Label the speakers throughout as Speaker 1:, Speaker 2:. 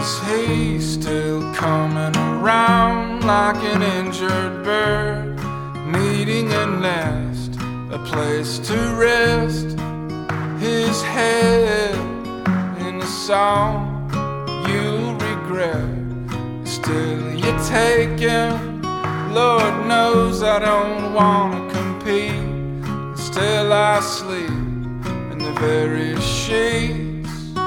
Speaker 1: Is he still coming around like an injured bird, needing a nest, a place to rest his head in a song you'll regret? Still you take him, Lord knows I don't wanna compete. Still I sleep in the very sheets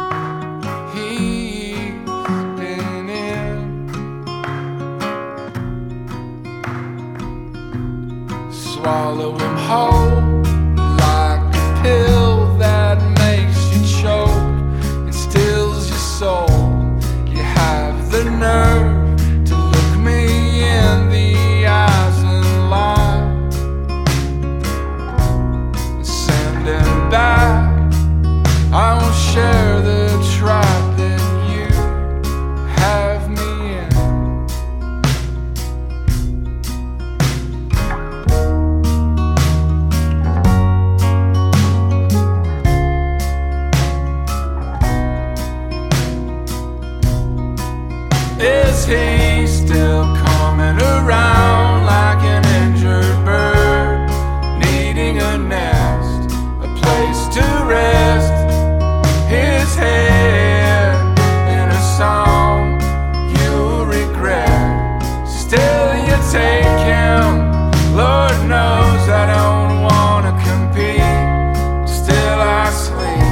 Speaker 1: he's been in. Swallow him whole like a pill that makes you choke and stills your soul. You have the nerve to look me in the eyes and lie and send him back. I won't share the tribe that you have me in. Is he still coming around like an injured bird, needing a nest, a place to rest his head in a song you'll regret? Still you take him, Lord knows I don't wanna compete. Still I sleep